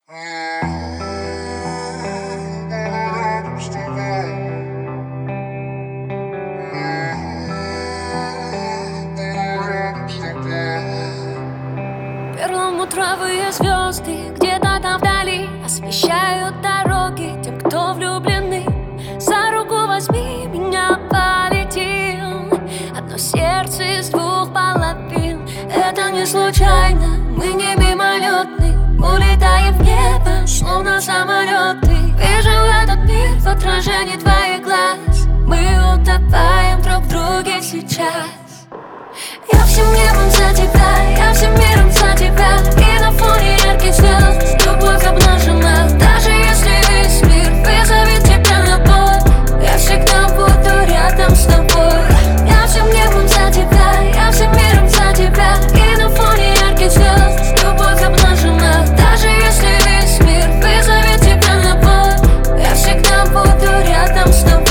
Перламутровые звезды где-то там вдали освещают дороги тем, кто влюблены. За руку возьми меня, полетим. Одно сердце из двух половин. Это не случайно, мы не мимолетны. Улетаем в небо, словно самолеты. Вижу этот мир в отражении твоих глаз. Мы утопаем друг в друге сейчас. Я всем небом за тебя, я всем миром за тебя. И на фоне ярких звезд любовь обнажена. Даже если весь мир вызовет тебя на бой, я всегда буду рядом с тобой. Я всем небом за тебя, я всем миром за тебя. И на фоне ярких звезд любовь обнажена. Даже если весь мир вызовет тебя на бой, я всегда буду рядом с тобой.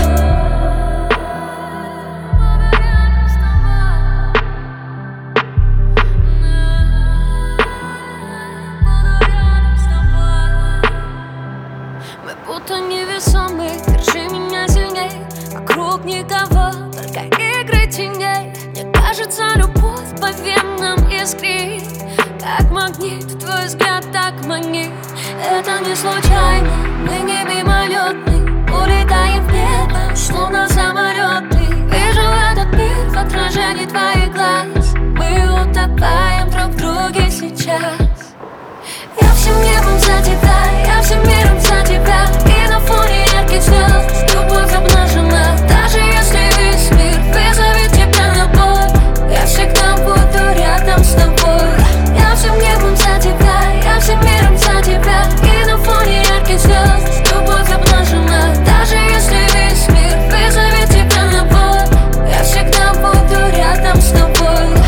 Будто невесомый, держи меня сильней. Вокруг никого, только игры теней. Мне кажется, любовь по венам искрит, как магнит, твой взгляд так манит. Это не случайно, мы не мимолетны. Улетаем в небо, словно самолеты. Вижу этот мир в отражении твоих глаз. Мы утопаем друг в друге сейчас. Я всем небом за тебя, я всем миром за тебя. И на фоне ярких звезд любовь обнажена. Даже если весь мир вызовет тебя на бой, я всегда буду рядом с тобой. Я всем небом за тебя, я всем миром за тебя. И на фоне ярких звезд любовь обнажена. Даже если весь мир вызовет тебя на бой, я всегда буду рядом с тобой.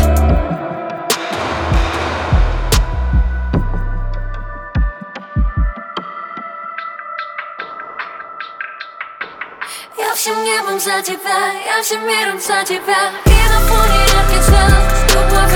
Я всем небом за тебя, я всем миром за тебя. И на фоне ярких звезд любовь